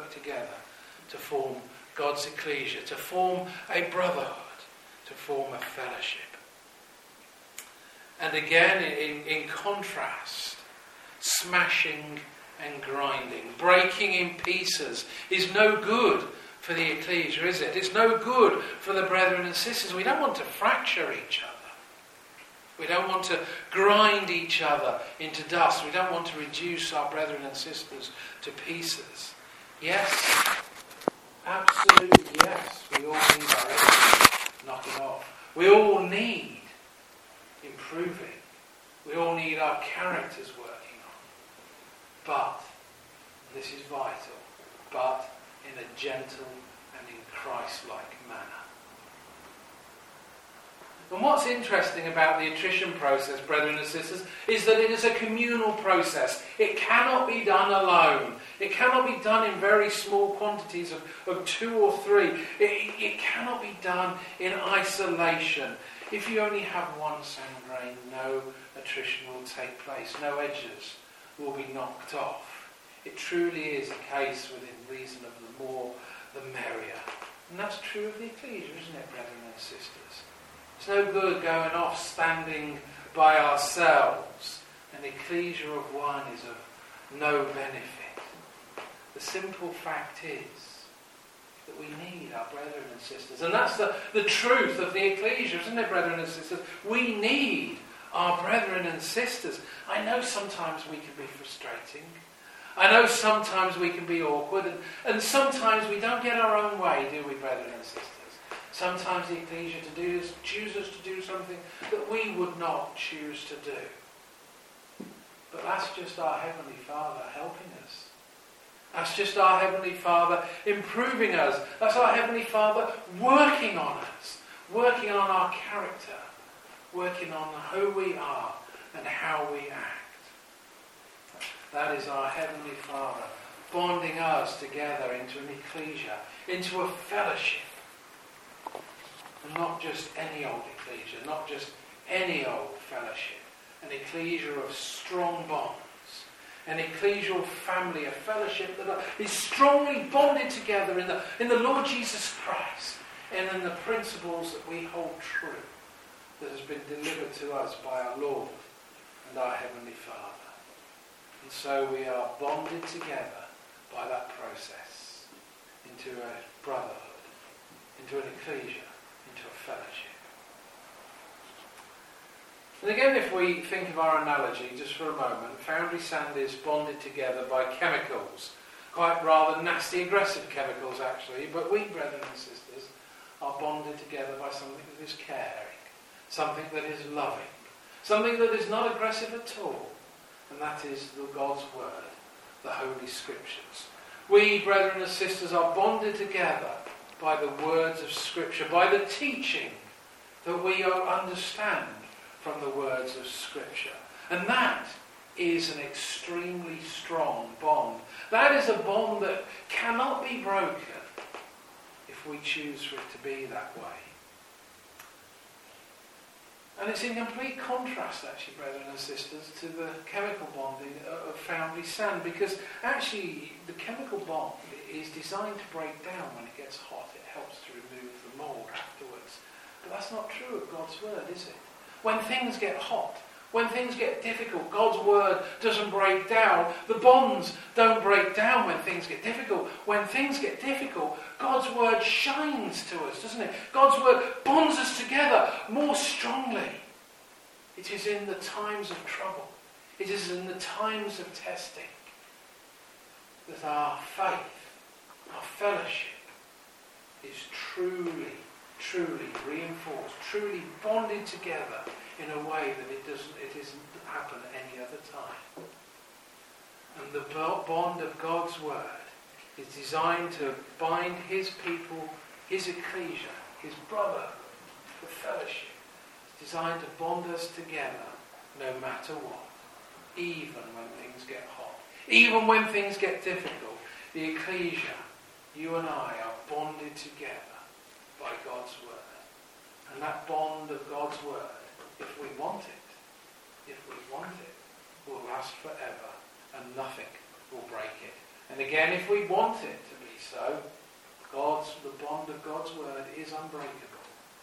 work together to form God's ecclesia, to form a brotherhood, to form a fellowship. And again, in contrast, smashing and grinding, breaking in pieces is no good for the ecclesia, is it? It's no good for the brethren and sisters. We don't want to fracture each other. We don't want to grind each other into dust. We don't want to reduce our brethren and sisters to pieces. Yes, absolutely yes. We all need our edges knocking off. We all need improving. We all need our characters working on. But, this is vital, but in a gentle and in Christ-like manner. And what's interesting about the attrition process, brethren and sisters, is that it is a communal process. It cannot be done alone. It cannot be done in very small quantities of 2 or 3. It cannot be done in isolation. If you only have one sand grain, no attrition will take place. No edges will be knocked off. It truly is a case within reason of the more, the merrier. And that's true of the ecclesia, isn't it, brethren and sisters? It's no good going off standing by ourselves. An ecclesia of one is of no benefit. The simple fact is that we need our brethren and sisters. And that's the truth of the ecclesia, isn't it, brethren and sisters? We need our brethren and sisters. I know sometimes we can be frustrating. I know sometimes we can be awkward. And sometimes we don't get our own way, do we, brethren and sisters? Sometimes the ecclesia chooses to do something that we would not choose to do. But that's just our Heavenly Father helping us. That's just our Heavenly Father improving us. That's our Heavenly Father working on us, working on our character, working on who we are and how we act. That is our Heavenly Father bonding us together into an ecclesia, into a fellowship. And not just any old ecclesia, not just any old fellowship. An ecclesia of strong bonds. An ecclesial family, a fellowship that is strongly bonded together in the Lord Jesus Christ and in the principles that we hold true, that has been delivered to us by our Lord and our Heavenly Father. And so we are bonded together by that process into a brotherhood, into an ecclesia, into a fellowship. And again, if we think of our analogy just for a moment, foundry sand is bonded together by chemicals, quite rather nasty, aggressive chemicals actually, but we, brethren and sisters, are bonded together by something that is caring, something that is loving, something that is not aggressive at all, and that is God's Word, the Holy Scriptures. We, brethren and sisters, are bonded together by the words of Scripture, by the teaching that we understand from the words of Scripture. And that is an extremely strong bond. That is a bond that cannot be broken if we choose for it to be that way. And it's in complete contrast, actually, brethren and sisters, to the chemical bonding of foundry sand, because actually the chemical bond is designed to break down when it gets hot. It helps to remove the mould afterwards. But that's not true of God's Word, is it? When things get hot, when things get difficult, God's Word doesn't break down. The bonds don't break down when things get difficult. When things get difficult, God's Word shines to us, doesn't it? God's Word bonds us together more strongly. It is in the times of trouble, it is in the times of testing that our faith, our fellowship is truly reinforced, truly bonded together in a way that it isn't happen any other time. And the bond of God's Word is designed to bind His people, His ecclesia, His brotherhood, the fellowship. It's designed to bond us together no matter what, even when things get hot, even when things get difficult. The ecclesia, you and I, are bonded together by God's Word. And that bond of God's Word, if we want it, will last forever and nothing will break it. And again, if we want it to so. The bond of God's word is unbreakable.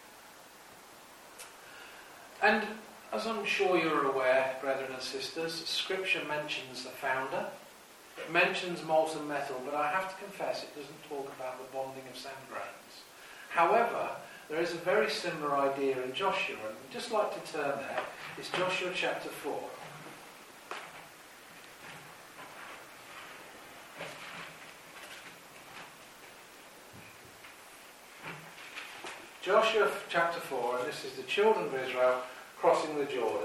And as I'm sure you're aware, brethren and sisters, Scripture mentions the founder. It mentions molten metal, but I have to confess it doesn't talk about the bonding of sand grains. However, there is a very similar idea in Joshua, and I'd just like to turn there. It's Joshua chapter 4. Joshua chapter 4, and this is the children of Israel crossing the Jordan.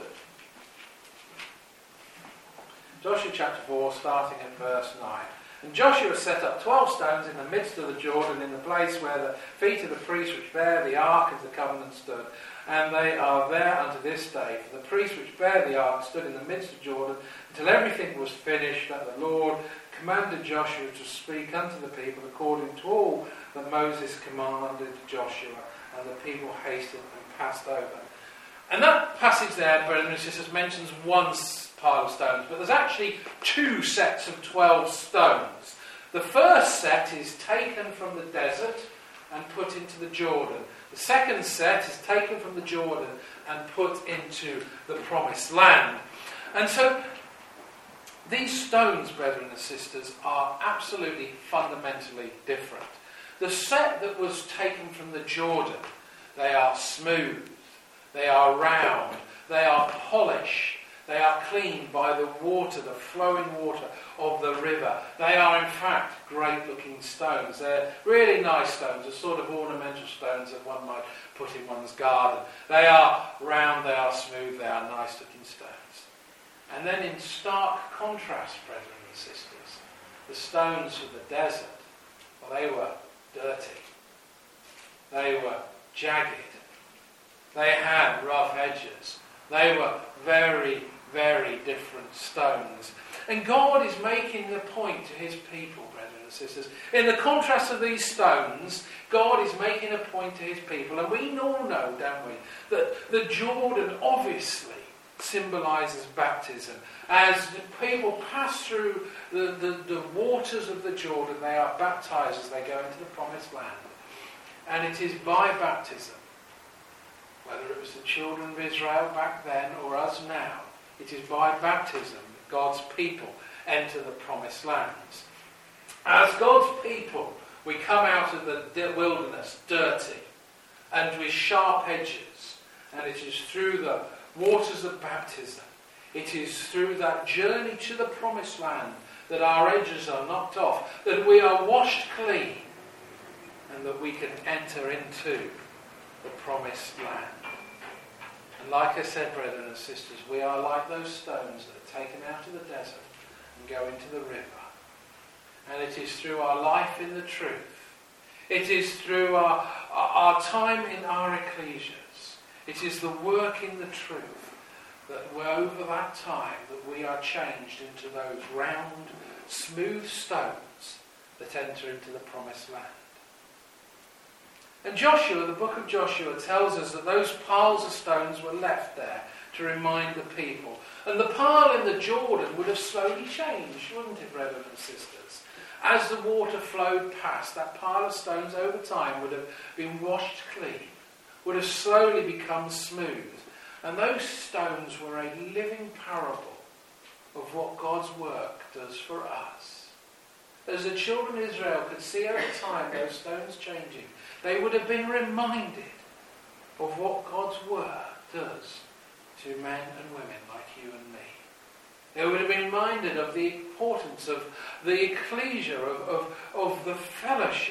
Joshua chapter 4, starting at verse 9. And Joshua set up 12 stones in the midst of the Jordan, in the place where the feet of the priests which bear the ark of the covenant stood. And they are there unto this day. For the priests which bear the ark stood in the midst of Jordan, until everything was finished, that the Lord commanded Joshua to speak unto the people according to all that Moses commanded Joshua. And the people hasted and passed over. And that passage there, brothers and sisters, mentions one pile of stones, but there's actually two sets of 12 stones. The first set is taken from the desert and put into the Jordan. The second set is taken from the Jordan and put into the promised land. And so these stones, brethren and sisters, are absolutely fundamentally different. The set that was taken from the Jordan, they are smooth, they are round, they are polished, they are cleaned by the water, the flowing water of the river. They are in fact great looking stones. They're really nice stones, the sort of ornamental stones that one might put in one's garden. They are round, they are smooth, they are nice looking stones. And then in stark contrast, brethren and sisters, the stones of the desert, well, they were dirty. They were jagged. They had rough edges. They were very, very different stones. And God is making a point to his people, brethren and sisters. In the contrast of these stones, God is making a point to his people. And we all know, don't we, that the Jordan obviously symbolises baptism. As the people pass through the waters of the Jordan, they are baptised as they go into the promised land. And it is by baptism, whether it was the children of Israel back then or us now, it is by baptism that God's people enter the promised lands. As God's people, we come out of the wilderness dirty and with sharp edges, and it is through the waters of baptism, it is through that journey to the promised land that our edges are knocked off, that we are washed clean, and that we can enter into the promised land. And like I said, brethren and sisters, we are like those stones that are taken out of the desert and go into the river. And it is through our life in the truth. It is through our time in our ecclesias. It is the work in the truth that over that time that we are changed into those round, smooth stones that enter into the promised land. And Joshua, the book of Joshua, tells us that those piles of stones were left there to remind the people. And the pile in the Jordan would have slowly changed, wouldn't it, brethren and sisters? As the water flowed past, that pile of stones over time would have been washed clean, would have slowly become smooth. And those stones were a living parable of what God's work does for us. As the children of Israel could see over time those stones changing, they would have been reminded of what God's word does to men and women like you and me. They would have been reminded of the importance of the ecclesia, of the fellowship.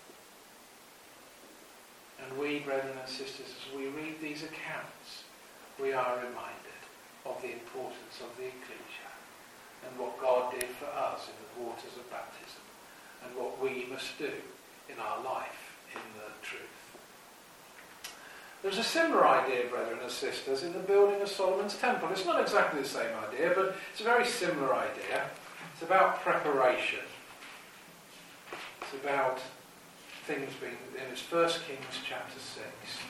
And we, brethren and sisters, as we read these accounts, we are reminded of the importance of the ecclesia and what God did for us in the waters of baptism and what we must do in our life in the truth. There's a similar idea, brethren and sisters, in the building of Solomon's temple. It's not exactly the same idea, but it's a very similar idea. It's about preparation. It's about things being... It's 1 Kings chapter 6.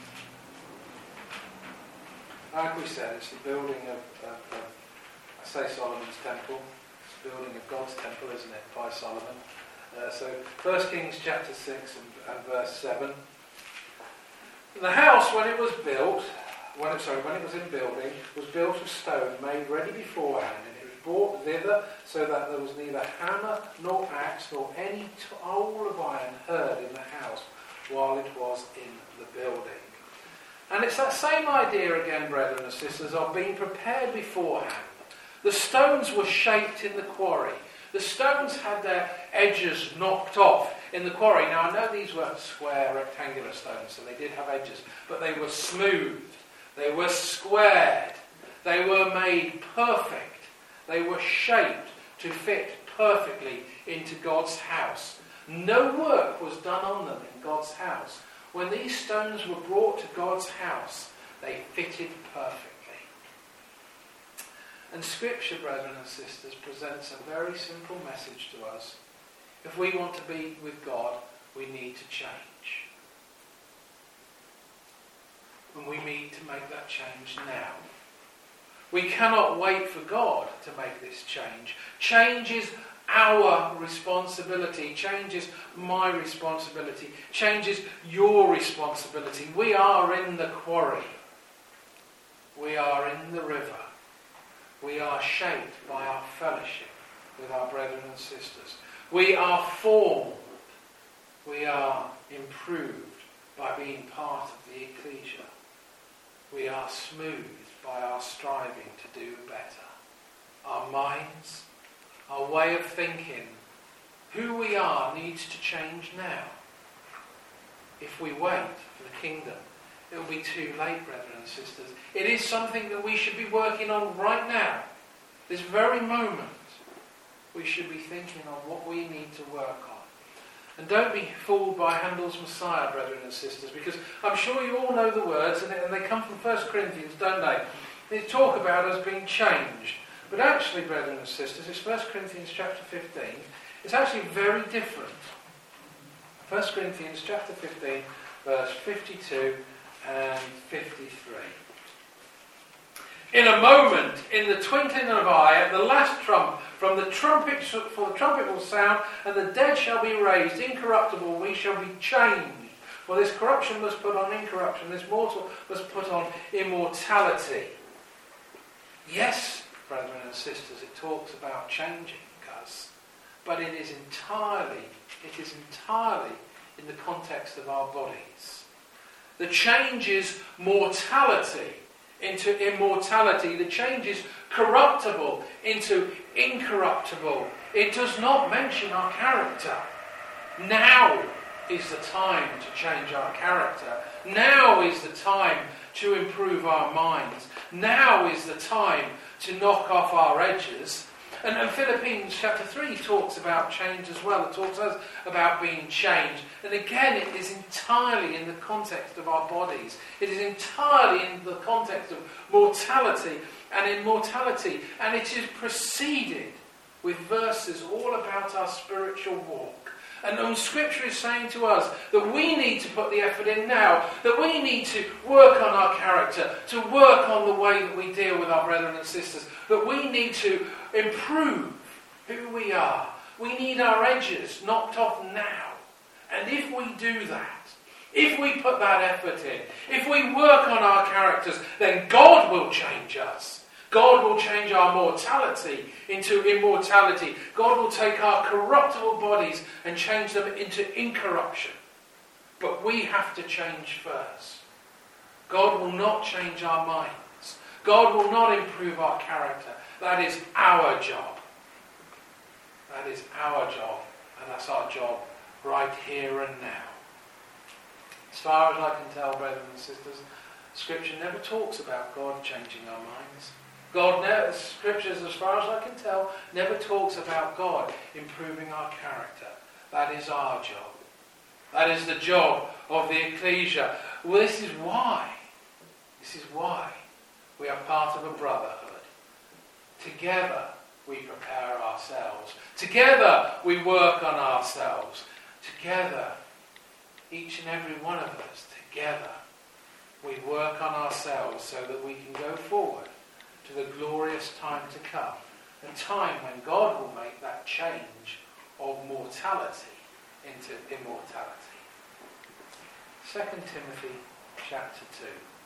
Like we said, it's the building of I say Solomon's temple. It's the building of God's temple, isn't it, by Solomon. So 1 Kings chapter 6 and verse 7. The house, when it was built, when it was in building, was built of stone made ready beforehand, and it was brought thither so that there was neither hammer nor axe nor any tool of iron heard in the house while it was in the building. And it's that same idea again, brethren and sisters, of being prepared beforehand. The stones were shaped in the quarry. The stones had their edges knocked off in the quarry. Now, I know these weren't square, rectangular stones, so they did have edges, but they were smooth. They were squared. They were made perfect. They were shaped to fit perfectly into God's house. No work was done on them in God's house. When these stones were brought to God's house, they fitted perfectly. And Scripture, brethren and sisters, presents a very simple message to us. If we want to be with God, we need to change. And we need to make that change now. We cannot wait for God to make this change. Change is our responsibility. Change is my responsibility. Change is your responsibility. We are in the quarry. We are in the river. We are shaped by our fellowship with our brethren and sisters. We are formed. We are improved by being part of the ecclesia. We are smoothed by our striving to do better. Our minds, our way of thinking, who we are needs to change now. If we wait for the kingdom, it will be too late, brethren and sisters. It is something that we should be working on right now. This very moment, we should be thinking on what we need to work on. And don't be fooled by Handel's Messiah, brethren and sisters, because I'm sure you all know the words, and they come from 1 Corinthians, don't they? They talk about us being changed. But actually, brethren and sisters, it's 1 Corinthians chapter 15. It's actually very different. 1 Corinthians chapter 15, verse 52 and 53. In a moment, in the twinkling of an eye, at the last trump, for the trumpet will sound, and the dead shall be raised, incorruptible, we shall be changed. For this corruption must put on incorruption, this mortal must put on immortality. Yes, brethren and sisters, it talks about changing us, but it is entirely in the context of our bodies. The change is mortality into immortality. The change is corruptible into incorruptible. It does not mention our character. Now is the time to change our character. Now is the time to improve our minds. Now is the time to knock off our edges. And Philippians chapter 3 talks about change as well. It talks us about being changed. And again, it is entirely in the context of our bodies. It is entirely in the context of mortality and immortality. And it is preceded with verses all about our spiritual walk. And Scripture is saying to us that we need to put the effort in now, that we need to work on our character, to work on the way that we deal with our brethren and sisters, that we need to improve who we are. We need our edges knocked off now. And if we do that, if we put that effort in, if we work on our characters, then God will change us. God will change our mortality into immortality. God will take our corruptible bodies and change them into incorruption. But we have to change first. God will not change our minds. God will not improve our character. That is our job. That is our job. And that's our job right here and now. As far as I can tell, brethren and sisters, Scripture never talks about God changing our minds. Scriptures, as far as I can tell, never talks about God improving our character. That is our job. That is the job of the ecclesia. Well, this is why we are part of a brotherhood. Together we prepare ourselves. Together we work on ourselves. Together, each and every one of us, together, we work on ourselves so that we can go forward to the glorious time to come, a time when God will make that change of mortality into immortality. 2 Timothy chapter 2.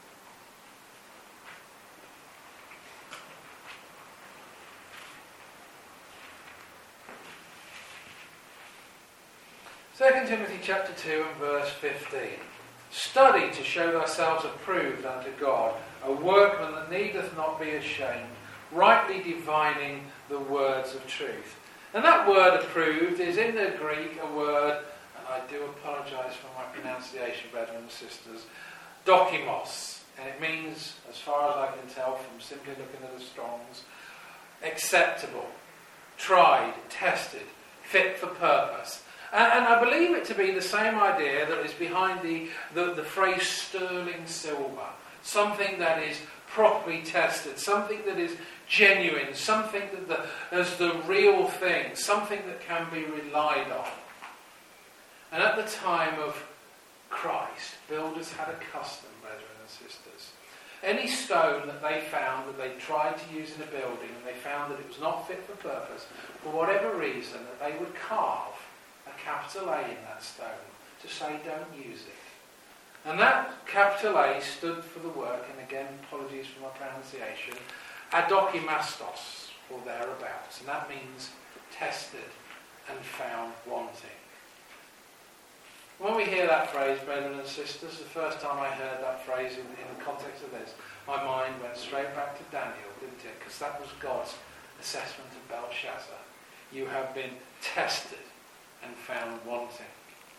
Second Timothy chapter 2 and verse 15. Study to show thyselves approved unto God, a workman that needeth not be ashamed, rightly divining the words of truth. And that word approved is in the Greek a word, and I do apologise for my pronunciation, brethren and sisters, dokimos. And it means, as far as I can tell from simply looking at the Strongs, acceptable, tried, tested, fit for purpose. And I believe it to be the same idea that is behind the phrase sterling silver. Something that is properly tested, something that is genuine, something that is the real thing, something that can be relied on. And at the time of Christ, builders had a custom, brethren and sisters. Any stone that they found that they tried to use in a building and they found that it was not fit for purpose, for whatever reason, that they would carve a capital A in that stone to say don't use it. And that capital A stood for the work, and again, apologies for my pronunciation, adokimastos, or thereabouts. And that means tested and found wanting. When we hear that phrase, brethren and sisters, the first time I heard that phrase in the context of this, my mind went straight back to Daniel, didn't it? Because that was God's assessment of Belshazzar. You have been tested and found wanting.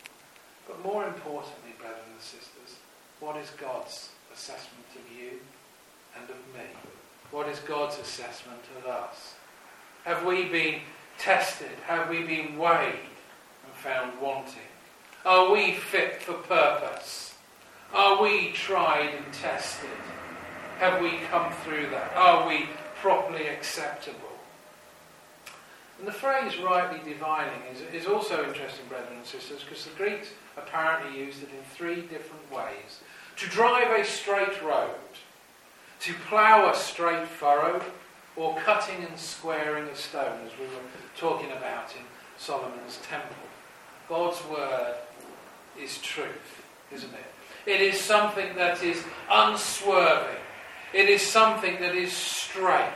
But more importantly, brethren and sisters, what is God's assessment of you and of me? What is God's assessment of us? Have we been tested? Have we been weighed and found wanting? Are we fit for purpose? Are we tried and tested? Have we come through that? Are we properly acceptable? And the phrase rightly divining is also interesting, brethren and sisters, because the Greeks apparently used it in three different ways. To drive a straight road, to plough a straight furrow, or cutting and squaring a stone, as we were talking about in Solomon's temple. God's word is truth, isn't it? It is something that is unswerving. It is something that is straight.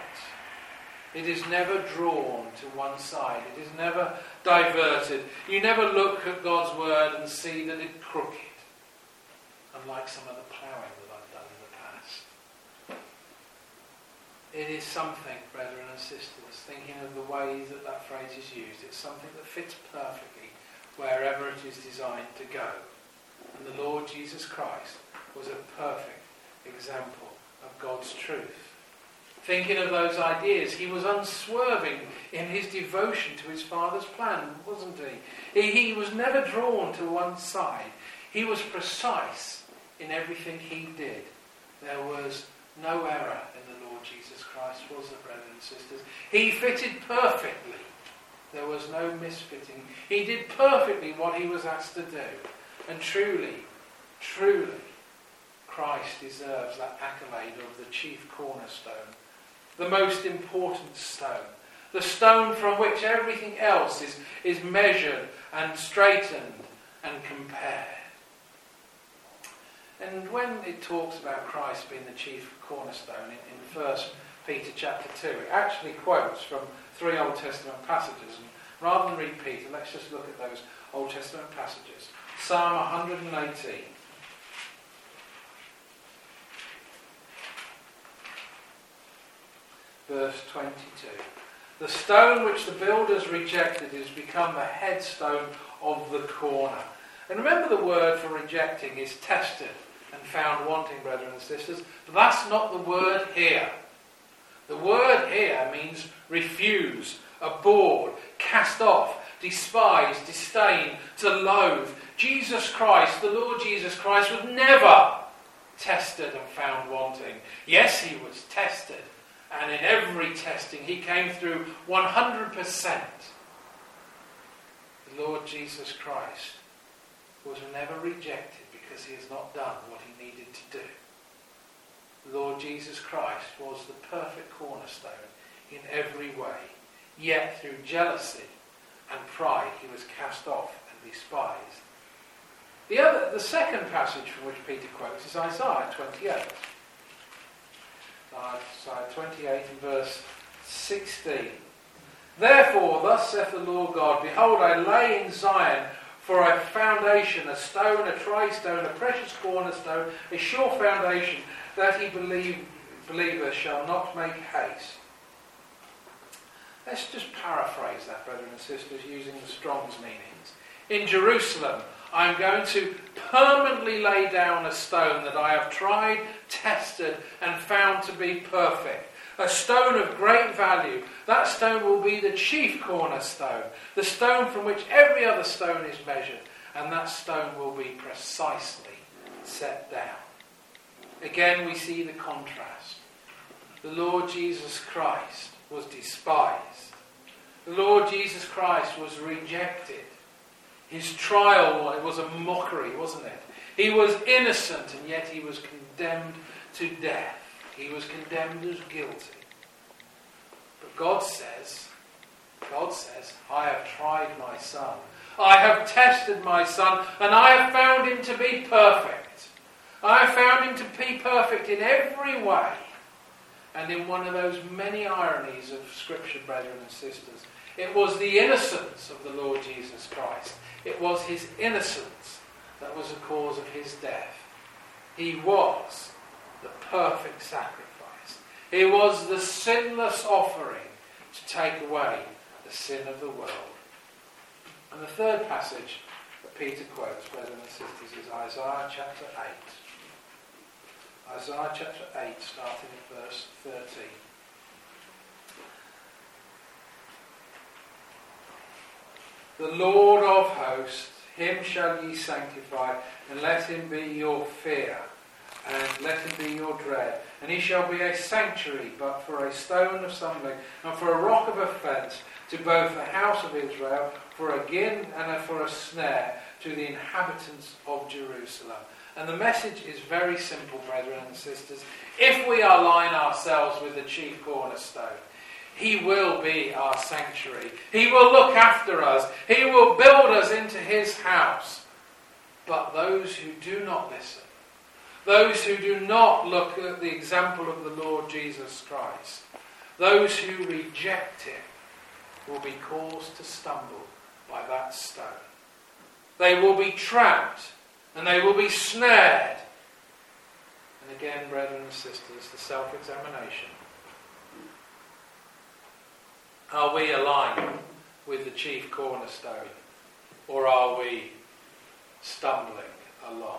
It is never drawn to one side. It is never diverted. You never look at God's word and see that it's crooked. Unlike some of the ploughing that I've done in the past. It is something, brethren and sisters, thinking of the ways that phrase is used. It's something that fits perfectly wherever it is designed to go. And the Lord Jesus Christ was a perfect example of God's truth. Thinking of those ideas, he was unswerving in his devotion to his Father's plan, wasn't he? He was never drawn to one side. He was precise in everything he did. There was no error in the Lord Jesus Christ, was there, brothers and sisters? He fitted perfectly. There was no misfitting. He did perfectly what he was asked to do. And truly, Christ deserves that accolade of the chief cornerstone. The most important stone. The stone from which everything else is measured and straightened and compared. And when it talks about Christ being the chief cornerstone in 1 Peter chapter 2, it actually quotes from 3 Old Testament passages. And rather than read Peter, let's just look at those Old Testament passages. Psalm 118. Verse 22. The stone which the builders rejected is become the headstone of the corner. And remember, the word for rejecting is tested and found wanting, brethren and sisters. But that's not the word here. The word here means refuse, abhorred, cast off, despise, disdain, to loathe. Jesus Christ, the Lord Jesus Christ, was never tested and found wanting. Yes, he was tested. And in every testing, he came through 100%. The Lord Jesus Christ was never rejected because he has not done what he needed to do. The Lord Jesus Christ was the perfect cornerstone in every way. Yet through jealousy and pride, he was cast off and despised. The second passage from which Peter quotes is Isaiah 28. Isaiah 28 and verse 16. Therefore, thus saith the Lord God, behold, I lay in Zion for a foundation, a stone, a tried stone, a precious cornerstone, a sure foundation, that he believers shall not make haste. Let's just paraphrase that, brothers and sisters, using the Strong's meanings. In Jerusalem, I am going to permanently lay down a stone that I have tried, tested, and found to be perfect. A stone of great value. That stone will be the chief cornerstone, the stone from which every other stone is measured, and that stone will be precisely set down. Again, we see the contrast. The Lord Jesus Christ was despised. The Lord Jesus Christ was rejected. His trial was a mockery, wasn't it? He was innocent, and yet he was condemned to death. He was condemned as guilty. But God says, I have tried my Son. I have tested my Son, and I have found him to be perfect. I have found him to be perfect in every way. And in one of those many ironies of Scripture, brethren and sisters, it was the innocence of the Lord Jesus Christ. It was his innocence that was the cause of his death. He was the perfect sacrifice. He was the sinless offering to take away the sin of the world. And the third passage that Peter quotes, brothers and sisters, is Isaiah chapter 8. Isaiah chapter 8, starting at verse 13. The Lord of hosts, him shall ye sanctify, and let him be your fear, and let him be your dread. And he shall be a sanctuary, but for a stone of stumbling, and for a rock of offence, to both the house of Israel, for a gin and for a snare, to the inhabitants of Jerusalem. And the message is very simple, brethren and sisters. If we align ourselves with the chief cornerstone, he will be our sanctuary. He will look after us. He will build us into his house. But those who do not listen, those who do not look at the example of the Lord Jesus Christ, those who reject him, will be caused to stumble by that stone. They will be trapped and they will be snared. And again, brethren and sisters, the self-examination. Are we aligned with the chief cornerstone, or are we stumbling along?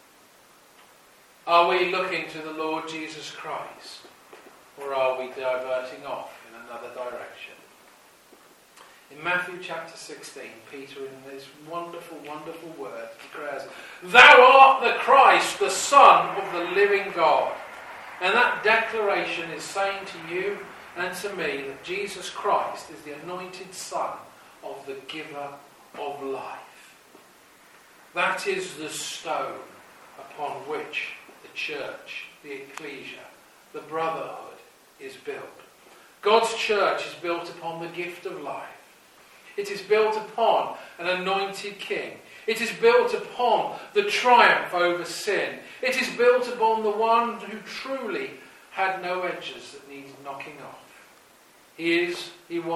Are we looking to the Lord Jesus Christ, or are we diverting off in another direction? In Matthew chapter 16, Peter, in his wonderful, wonderful words, declares, "Thou art the Christ, the Son of the living God." And that declaration is saying to you and to me that Jesus Christ is the anointed Son of the giver of life. That is the stone upon which the church, the ecclesia, the brotherhood is built. God's church is built upon the gift of life. It is built upon an anointed king. It is built upon the triumph over sin. It is built upon the one who truly had no edges that needed knocking off. He is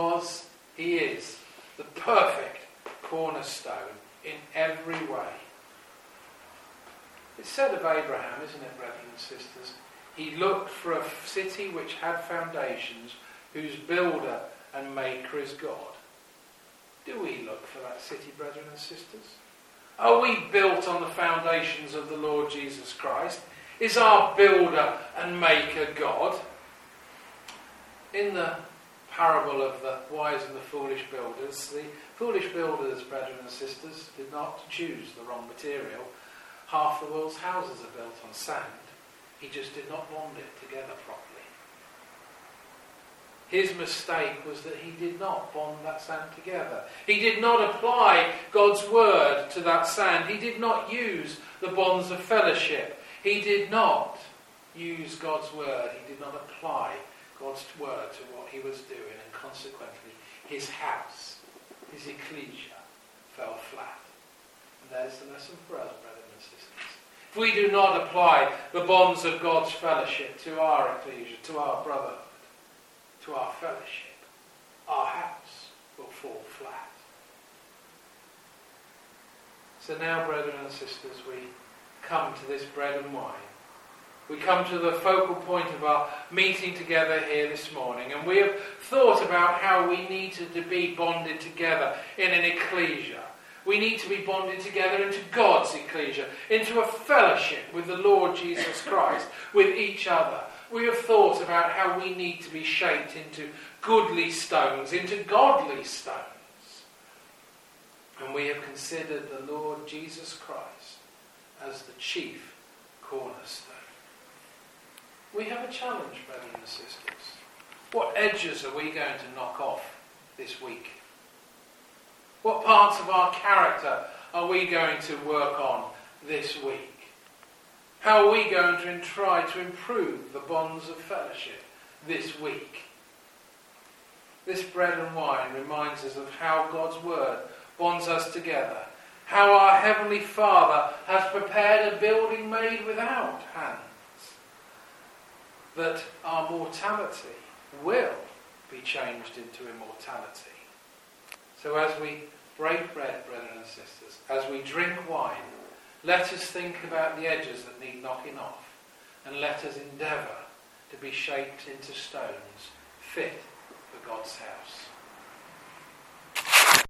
the perfect cornerstone in every way. It's said of Abraham, isn't it, brethren and sisters? He looked for a city which had foundations, whose builder and maker is God. Do we look for that city, brethren and sisters? Are we built on the foundations of the Lord Jesus Christ? Is our builder and maker God? In the parable of the wise and the foolish builders, the foolish builders, brethren and sisters, did not choose the wrong material. Half the world's houses are built on sand. He just did not bond it together properly. His mistake was that he did not bond that sand together. He did not apply God's word to that sand. He did not use the bonds of fellowship. He did not use God's word. He did not apply God's word to what he was doing, and consequently his house, his ecclesia, fell flat. And there's is the lesson for us, brothers and sisters. If we do not apply the bonds of God's fellowship to our ecclesia, to our brotherhood, to our fellowship, our house will fall flat. So now, brethren and sisters, we come to this bread and wine. We come to the focal point of our meeting together here this morning, and we have thought about how we need to be bonded together in an ecclesia. We need to be bonded together into God's ecclesia, into a fellowship with the Lord Jesus Christ, with each other. We have thought about how we need to be shaped into goodly stones, into godly stones. And we have considered the Lord Jesus Christ as the chief cornerstone. We have a challenge, brothers and sisters. What edges are we going to knock off this week? What parts of our character are we going to work on this week? How are we going to try to improve the bonds of fellowship this week? This bread and wine reminds us of how God's word bonds us together, how our Heavenly Father has prepared a building made without hands, that our mortality will be changed into immortality. So as we break bread, brothers and sisters, as we drink wine, let us think about the edges that need knocking off, and let us endeavour to be shaped into stones fit for God's house.